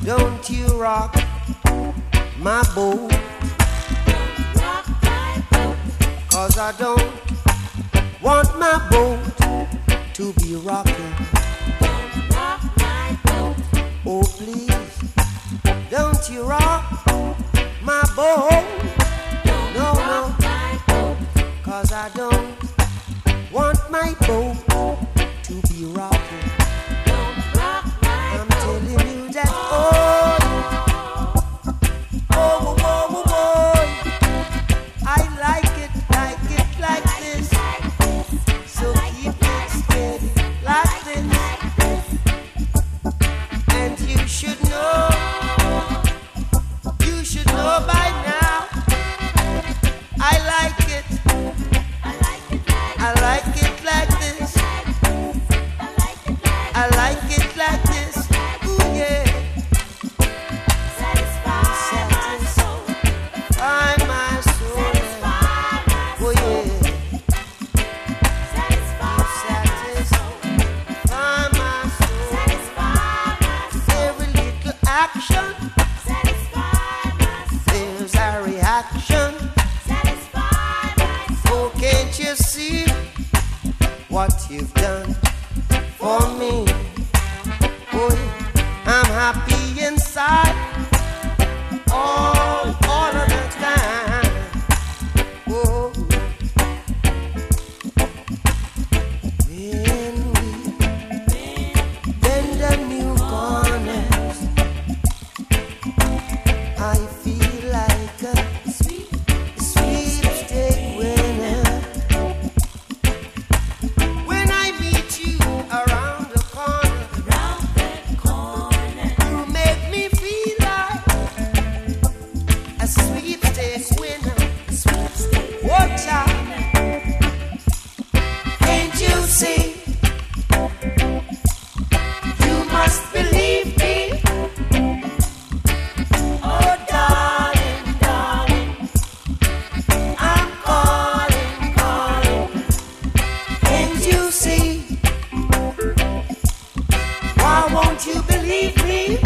Don't you rock my boat, rock my boat. 'cause I don't want my boat to be rocking. Don't rock my boat. Oh please, don't you rock my boat. Don't No, rock no. my boat. 'Cause I don't want my boat to be rocking. Don't rock my I'm boat. telling you that, oh, oh, oh, oh, oh, I like it like this. So keep it steady like this. And you should know by now. I like it. I like it like this. I like it like this. Ooh yeah. Satisfy my soul. Satisfy my soul. Satisfy my Oh yeah. Satisfy Satisfy my soul. Satisfy my Every little action, Satisfy my there's a reaction. Satisfy my Oh, can't you see what you've done for me? Oh, yeah. I'm happy inside all of the time. Oh, when we bend the new corners, I feel like a sweepstake winner. When I meet you around the corner, round that corner. you make me feel like a sweepstake winner. Watch out, can't you see? You must believe me. Oh, darling, darling, I'm calling. Can't you see? Why won't you believe me?